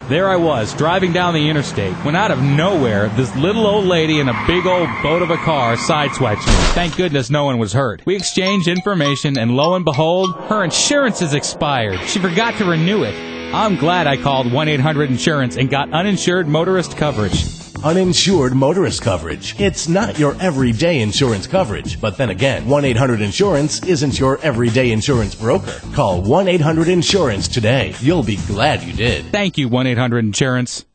There I was, driving down the interstate, when out of nowhere, this little old lady in a big old boat of a car sideswipes me. Thank goodness no one was hurt. We exchanged information, and lo and behold, her insurance is expired. She forgot to renew it. I'm glad I called 1-800-INSURANCE and got uninsured motorist coverage. Uninsured motorist coverage. It's not your everyday insurance coverage. But then again, 1-800-INSURANCE isn't your everyday insurance broker. Call 1-800-INSURANCE today. You'll be glad you did. Thank you, 1-800-INSURANCE.